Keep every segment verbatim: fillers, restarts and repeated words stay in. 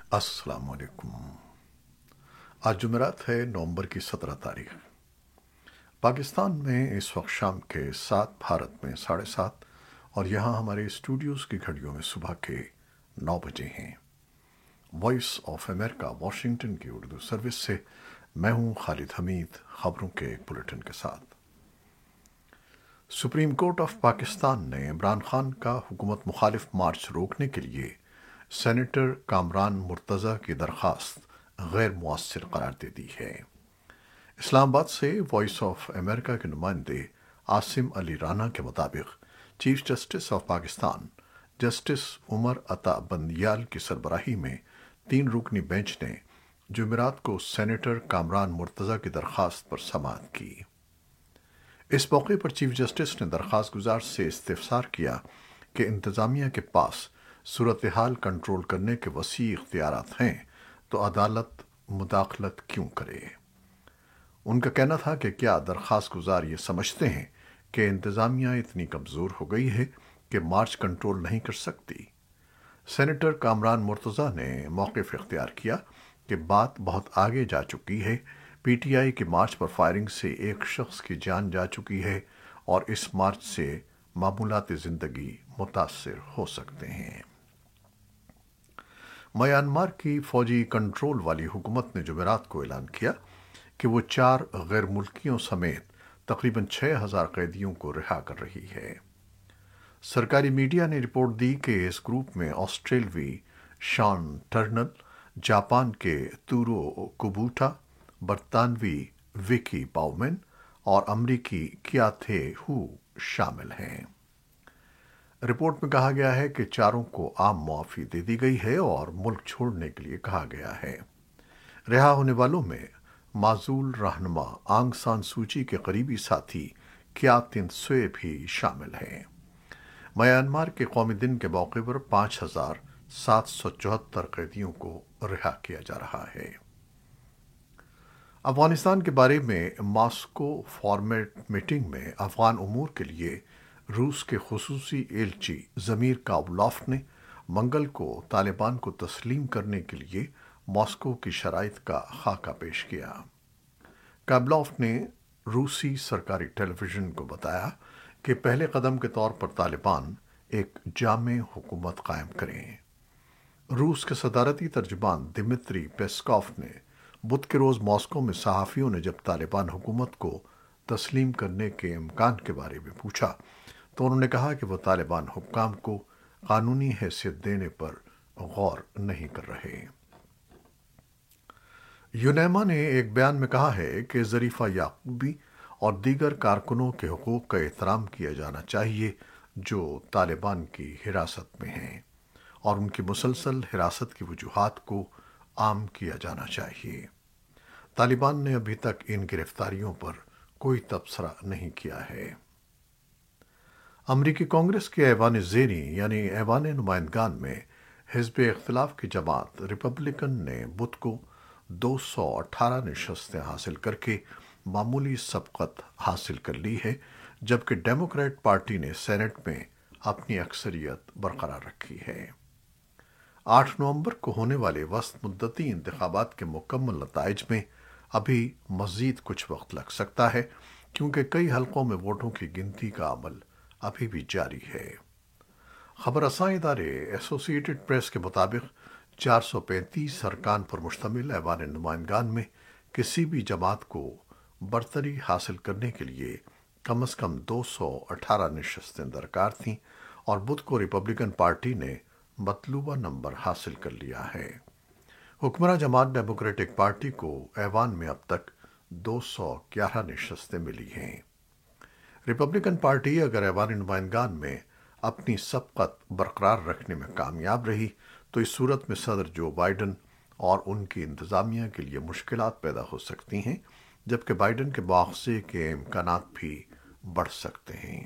अस्सलाम वालेकुम। आज जुमेरात है, नवंबर की सत्रह तारीख। पाकिस्तान में इस वक्त शाम के सात, भारत में साढ़े सात, और यहाँ हमारे स्टूडियोज़ की घड़ियों में सुबह के नौ बजे हैं। वॉइस ऑफ अमेरिका वाशिंगटन की उर्दू सर्विस से मैं हूँ खालिद हमीद, खबरों के एक बुलेटिन के साथ। सुप्रीम कोर्ट ऑफ पाकिस्तान ने इमरान खान का हुकूमत मुखालिफ मार्च रोकने के लिए सेनेटर कामरान मुर्तज़ा की दरख्वास्त गैर मुअस्सिर करार दे दी है। इस्लामाबाद से वॉइस ऑफ अमेरिका के नुमाइंदे आसिम अली राना के मुताबिक chief justice of Pakistan justice Umar Ata Bandial की सरबराही में तीन रुकनी बेंच ने जुमेरात को सेनेटर कामरान मुर्तज़ा की दरख्वास्त पर समाअत की। इस मौके पर चीफ जस्टिस ने दरख्वास्त गुजार से इस्तिफसार किया कि इंतज़ामिया के पास सूरत हाल कंट्रोल करने के वसी इख्तियारात हैं तो अदालत मुदाखलत क्यों करे। उनका कहना था कि क्या दरख्वास्त गुजार ये समझते हैं कि इंतज़ामिया इतनी कमज़ोर हो गई है कि मार्च कंट्रोल नहीं कर सकती। सेनेटर कामरान मुर्तज़ा ने मौक़िफ़ इख्तियार किया कि बात बहुत आगे जा चुकी है। पी टी आई के मार्च पर फायरिंग से एक शख्स की जान जा चुकी है और इस मार्च से मामूलात ज़िंदगी मुतासर हो सकते हैं। म्यांमार की फ़ौजी कंट्रोल वाली हुकूमत ने जुमेरात को ऐलान किया कि वो चार गैर मुल्कियों समेत तकरीबन छः हज़ार कैदियों को रिहा कर रही है। सरकारी मीडिया ने रिपोर्ट दी कि इस ग्रुप में ऑस्ट्रेलवी शॉन टर्नल, जापान के तूरो कुबूटा, बरतानवी विकी बाउमैन और अमरीकी कियाथे हू शामिल हैं। रिपोर्ट में कहा गया है कि चारों को आम मुआफ़ी दे दी गई है और मुल्क छोड़ने के लिए कहा गया है। रिहा होने वालों में माजूल रहनुमा आंग सान सूची के करीबी साथी क्यातिन स्वे भी शामिल हैं। म्यांमार के कौमी दिन के मौके पर पाँच हजार सात सौ चौहत्तर कैदियों को रिहा किया जा रहा है। अफगानिस्तान के बारे में मॉस्को फॉर्मेट मीटिंग में अफगान उमूर के लिए रूस के खुसूसी एलची ज़मीर काबुलॉफ ने मंगल को तालिबान को तस्लीम करने के लिए मॉस्को की शराइत का खाका पेश किया। काबुलॉफ ने रूसी सरकारी टेलीविज़न को बताया कि पहले कदम के तौर पर तालिबान एक जामे हुकूमत कायम करें। रूस के सदारती तर्जुमान दिमित्री पेस्कॉफ ने बुध के रोज़ मॉस्को में सहाफ़ियों ने जब तालिबान हुकूमत को तस्लीम करने के इम्कान के बारे में पूछा तो उन्होंने कहा कि वो तालिबान हुक्काम को कानूनी हैसियत देने पर गौर नहीं कर रहे। यूनेमा ने एक बयान में कहा है कि ज़रीफ़ा याकूबी और दीगर कारकुनों के हुकूक का एहतराम किया जाना चाहिए जो तालिबान की हिरासत में हैं, और उनकी मुसलसल हिरासत की वजूहात को आम किया जाना चाहिए। तालिबान ने अभी तक इन गिरफ्तारियों पर कोई तबसरा नहीं किया है। अमरीकी कांग्रेस के ऐवान ज़ेरी यानी ऐवान नुमाइंदगान में हिज़्ब इख्तिलाफ की जमात रिपब्लिकन ने बुध को दो सौ अठारह नशस्तें हासिल करके मामूली सबकत हासिल कर ली है, जबकि डेमोक्रेट पार्टी ने सेनेट में अपनी अक्सरियत बरकरार रखी है। आठ नवंबर को होने वाले वस्त मुद्दती इंतखाबात के मुकम्मल नताइज में अभी मज़ीद कुछ वक्त लग सकता है, क्योंकि कई हलकों में वोटों की गिनती का अमल अभी भी जारी है। खबर रसां इदारे एसोसिएटेड प्रेस के मुताबिक चार सौ पैंतीस अरकान पर मुश्तमिल ऐवान नुमाइंदगान में किसी भी जमात को बरतरी हासिल करने के लिए कम अज़ कम दो सौ अठारह नशस्तें दरकार थीं, और बुध को रिपब्लिकन पार्टी ने मतलूबा नंबर हासिल कर लिया है। हुक्मरान जमात डेमोक्रेटिक पार्टी को ऐवान में अब तक दो सौ ग्यारह नशस्तें मिली हैं। रिपब्लिकन पार्टी अगर ऐवान नुमाइंदगान में अपनी सबकत बरकरार रखने में कामयाब रही तो इस सूरत में सदर जो बाइडन और उनकी इंतज़ामिया के लिए मुश्किलात पैदा हो सकती हैं, जबकि बाइडन के मुआवजे के इम्कानात भी बढ़ सकते हैं।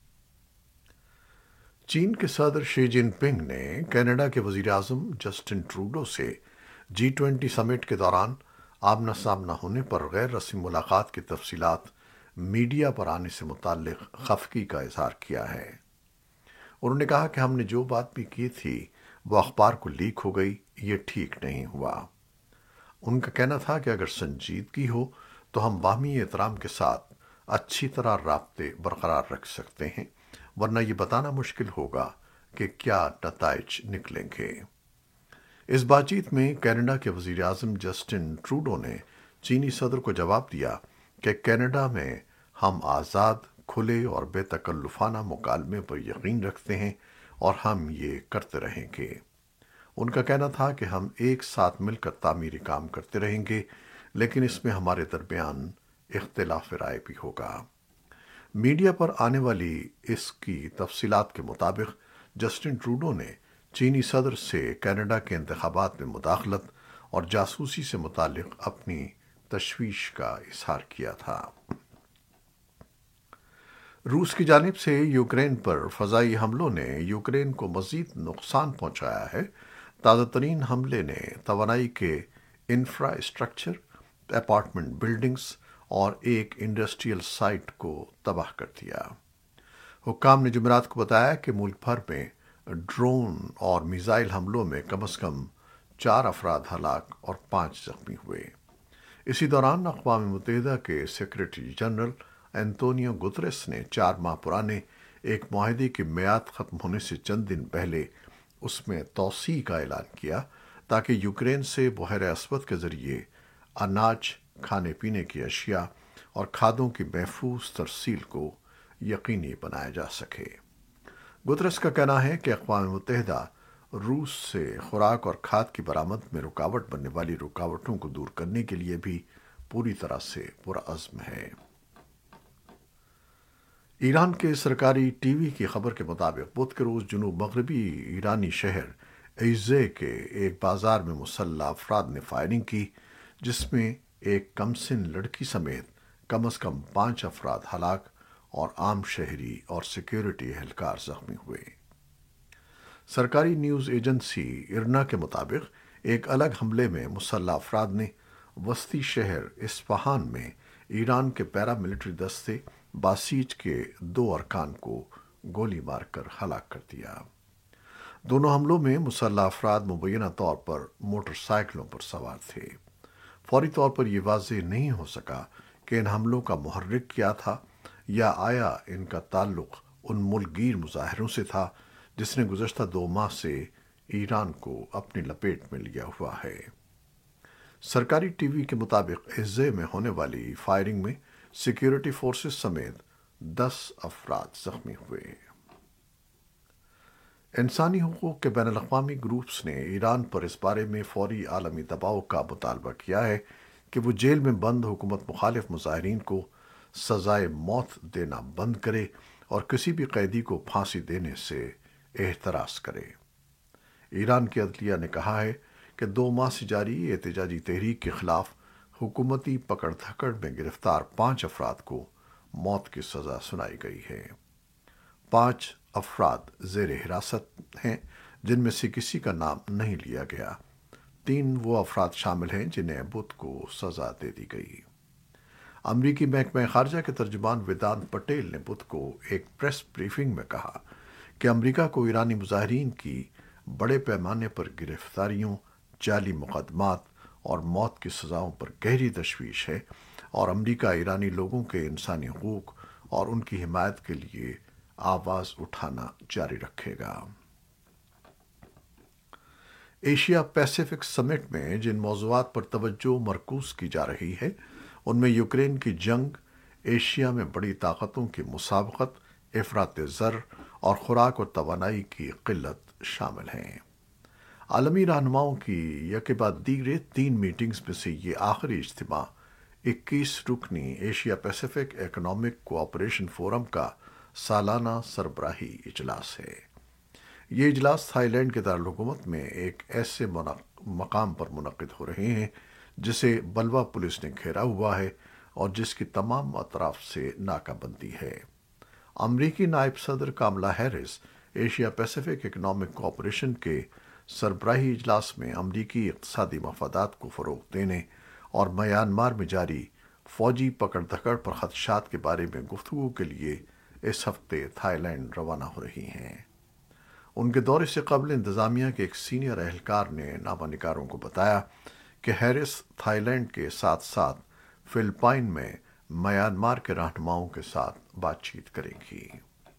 चीन के सदर शी जिनपिंग ने कनाडा के वज़ीर आज़म जस्टिन ट्रूडो से जी ट्वेंटी समिट के दौरान आमना सामना होने पर गैर रस्मी मुलाकात की तफसीलात मीडिया पर आने से मुताल्लिक़ खफगी का इजहार किया है। उन्होंने कहा कि हमने जो बात भी की थी वो अखबार को लीक हो गई, یہ ٹھیک نہیں ہوا۔ ان کا کہنا تھا کہ اگر سنجیدگی ہو تو ہم باہمی احترام کے ساتھ اچھی طرح رابطے برقرار رکھ سکتے ہیں، ورنہ یہ بتانا مشکل ہوگا کہ کیا نتائج نکلیں گے۔ اس بات چیت میں کینیڈا کے وزیر اعظم جسٹن ٹروڈو نے چینی صدر کو جواب دیا کہ کینیڈا میں ہم آزاد، کھلے اور بے تکلفانہ مکالمے پر یقین رکھتے ہیں اور ہم یہ کرتے رہیں گے۔ ان کا کہنا تھا کہ ہم ایک ساتھ مل کر تعمیری کام کرتے رہیں گے، لیکن اس میں ہمارے درمیان اختلاف رائے بھی ہوگا۔ میڈیا پر آنے والی اس کی تفصیلات کے مطابق جسٹن ٹروڈو نے چینی صدر سے کینیڈا کے انتخابات میں مداخلت اور جاسوسی سے متعلق اپنی تشویش کا اظہار کیا تھا۔ روس کی جانب سے یوکرین پر فضائی حملوں نے یوکرین کو مزید نقصان پہنچایا ہے۔ تازہ ترین حملے نے توانائی کے انفراسٹرکچر، اپارٹمنٹ بلڈنگز اور ایک انڈسٹریل سائٹ کو تباہ کر دیا۔ حکام نے جمعرات کو بتایا کہ ملک بھر میں ڈرون اور میزائل حملوں میں کم از کم چار افراد ہلاک اور پانچ زخمی ہوئے۔ اسی دوران اقوام متحدہ کے سیکریٹری جنرل انتونیو گتریس نے چار ماہ پرانے ایک معاہدے کی میعاد ختم ہونے سے چند دن پہلے اس میں توسیع کا اعلان کیا تاکہ یوکرین سے بحیرہ اسود کے ذریعے اناج، کھانے پینے کی اشیاء اور کھادوں کی محفوظ ترسیل کو یقینی بنایا جا سکے۔ گتریس کا کہنا ہے کہ اقوام متحدہ روس سے خوراک اور کھاد کی برآمد میں رکاوٹ بننے والی رکاوٹوں کو دور کرنے کے لیے بھی پوری طرح سے پرعزم ہے۔ ایران کے سرکاری ٹی وی کی خبر کے مطابق بدھ کے روز جنوب مغربی ایرانی شہر ایزے کے ایک بازار میں مسلح افراد نے فائرنگ کی، جس میں ایک کمسن لڑکی سمیت کم از کم پانچ افراد ہلاک اور عام شہری اور سیکیورٹی اہلکار زخمی ہوئے۔ سرکاری نیوز ایجنسی ارنا کے مطابق ایک الگ حملے میں مسلح افراد نے وسطی شہر اصفہان میں ایران کے پیرا ملٹری دستے باسیج کے دو ارکان کو گولی مار کر ہلاک کر دیا۔ دونوں حملوں میں مسلح افراد مبینہ طور پر موٹر سائیکلوں پر سوار تھے۔ فوری طور پر یہ واضح نہیں ہو سکا کہ ان حملوں کا محرک کیا تھا یا آیا ان کا تعلق ان ملک گیر مظاہروں سے تھا جس نے گزشتہ دو ماہ سے ایران کو اپنی لپیٹ میں لیا ہوا ہے۔ سرکاری ٹی وی کے مطابق ایزے میں ہونے والی فائرنگ میں سیکیورٹی فورسز سمیت دس افراد زخمی ہوئے۔ انسانی حقوق کے بین الاقوامی گروپس نے ایران پر اس بارے میں فوری عالمی دباؤ کا مطالبہ کیا ہے کہ وہ جیل میں بند حکومت مخالف مظاہرین کو سزائے موت دینا بند کرے اور کسی بھی قیدی کو پھانسی دینے سے احتراز کرے۔ ایران کی عدلیہ نے کہا ہے کہ دو ماہ سے جاری احتجاجی تحریک کے خلاف حکومتی پکڑ دھکڑ میں گرفتار پانچ افراد کو موت کی سزا سنائی گئی ہے۔ پانچ افراد زیر حراست ہیں جن میں سے کسی کا نام نہیں لیا گیا۔ تین وہ افراد شامل ہیں جنہیں بدھ کو سزا دے دی گئی۔ امریکی محکمہ خارجہ کے ترجمان ویدانت پٹیل نے بدھ کو ایک پریس بریفنگ میں کہا کہ امریکہ کو ایرانی مظاہرین کی بڑے پیمانے پر گرفتاریوں، جعلی مقدمات اور موت کی سزاؤں پر گہری تشویش ہے اور امریکہ ایرانی لوگوں کے انسانی حقوق اور ان کی حمایت کے لیے آواز اٹھانا جاری رکھے گا۔ ایشیا پیسیفک سمٹ میں جن موضوعات پر توجہ مرکوز کی جا رہی ہے ان میں یوکرین کی جنگ، ایشیا میں بڑی طاقتوں کی مسابقت، افراط زر اور خوراک اور توانائی کی قلت شامل ہیں۔ عالمی رہنماؤں کی یکے بعد دیگرے تین میٹنگز میں سے یہ آخری اجتماع اکیس رکنی Asia Pacific economic cooperation forum کا سالانہ سربراہی اجلاس ہے۔ یہ اجلاس تھائی لینڈ کے دارالحکومت میں ایک ایسے مقام پر منعقد ہو رہے ہیں جسے بلوا پولیس نے گھیرا ہوا ہے اور جس کی تمام اطراف سے ناکہ بندی ہے۔ امریکی نائب صدر Kamala Harris Asia Pacific economic cooperation کے سربراہی اجلاس میں امریکی اقتصادی مفادات کو فروغ دینے اور میانمار میں جاری فوجی پکڑ دھکڑ پر خدشات کے بارے میں گفتگو کے لیے اس ہفتے تھائی لینڈ روانہ ہو رہی ہیں۔ ان کے دورے سے قبل انتظامیہ کے ایک سینئر اہلکار نے نامہ نگاروں کو بتایا کہ ہیرس تھائی لینڈ کے ساتھ ساتھ فلپائن میں میانمار کے رہنماؤں کے ساتھ بات چیت کریں گی۔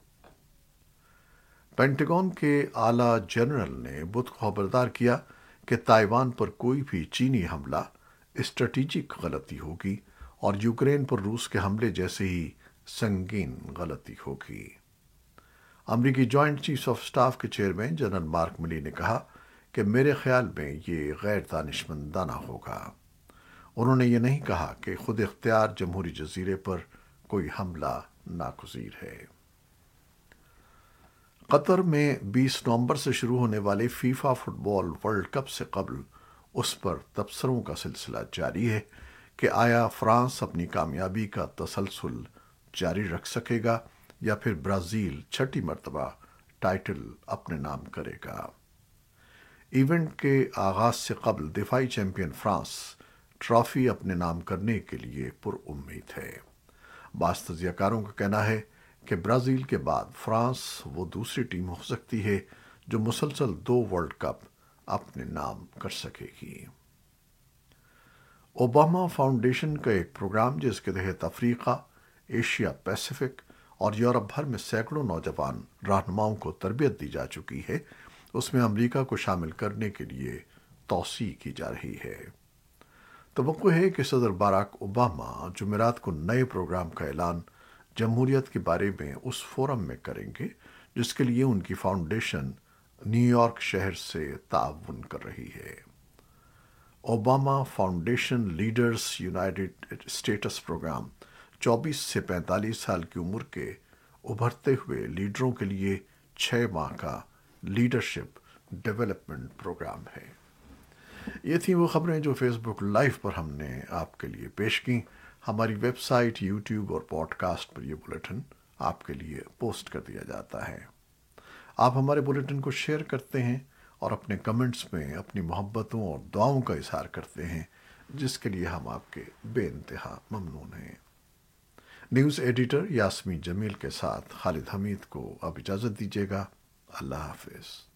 پینٹاگون کے اعلیٰ جنرل نے بدھ کو خبردار کیا کہ تائیوان پر کوئی بھی چینی حملہ اسٹریٹجک غلطی ہوگی اور یوکرین پر روس کے حملے جیسے ہی سنگین غلطی ہوگی۔ امریکی جوائنٹ چیف آف سٹاف کے چیئرمین جنرل مارک ملی نے کہا کہ میرے خیال میں یہ غیر دانشمندانہ ہوگا۔ انہوں نے یہ نہیں کہا کہ خود اختیار جمہوری جزیرے پر کوئی حملہ ناگزیر ہے۔ قطر میں بیس نومبر سے شروع ہونے والے FIFA football world cup سے قبل اس پر تبصروں کا سلسلہ جاری ہے کہ آیا فرانس اپنی کامیابی کا تسلسل جاری رکھ سکے گا یا پھر برازیل چھٹی مرتبہ ٹائٹل اپنے نام کرے گا۔ ایونٹ کے آغاز سے قبل دفاعی چیمپئن فرانس ٹرافی اپنے نام کرنے کے لیے پر امید ہے۔ بعض تجزیہ کاروں کا کہنا ہے کہ برازیل کے بعد فرانس وہ دوسری ٹیم ہو سکتی ہے جو مسلسل دو ورلڈ کپ اپنے نام کر سکے گی۔ اوباما فاؤنڈیشن کا ایک پروگرام جس کے تحت افریقہ، ایشیا پیسیفک اور یورپ بھر میں سینکڑوں نوجوان رہنماؤں کو تربیت دی جا چکی ہے، اس میں امریکہ کو شامل کرنے کے لیے توسیع کی جا رہی ہے۔ توقع ہے کہ صدر باراک اوباما جمعرات کو نئے پروگرام کا اعلان جمہوریت کے بارے میں اس فورم میں کریں گے جس کے لیے ان کی فاؤنڈیشن نیو یارک شہر سے تعاون کر رہی ہے۔ Obama foundation leaders United States programme چوبیس سے پینتالیس سال کی عمر کے ابھرتے ہوئے لیڈروں کے لیے چھ ماہ کا لیڈرشپ ڈیولپمنٹ پروگرام ہے۔ یہ تھیں وہ خبریں جو فیس بک لائیو پر ہم نے آپ کے لیے پیش کیں۔ ہماری ویب سائٹ، یوٹیوب اور پوڈ کاسٹ پر یہ بلیٹن آپ کے لیے پوسٹ کر دیا جاتا ہے۔ آپ ہمارے بلیٹن کو شیئر کرتے ہیں اور اپنے کمنٹس میں اپنی محبتوں اور دعاؤں کا اظہار کرتے ہیں، جس کے لیے ہم آپ کے بے انتہا ممنون ہیں۔ نیوز ایڈیٹر یاسمین جمیل کے ساتھ خالد حمید کو اب اجازت دیجیے گا۔ اللہ حافظ۔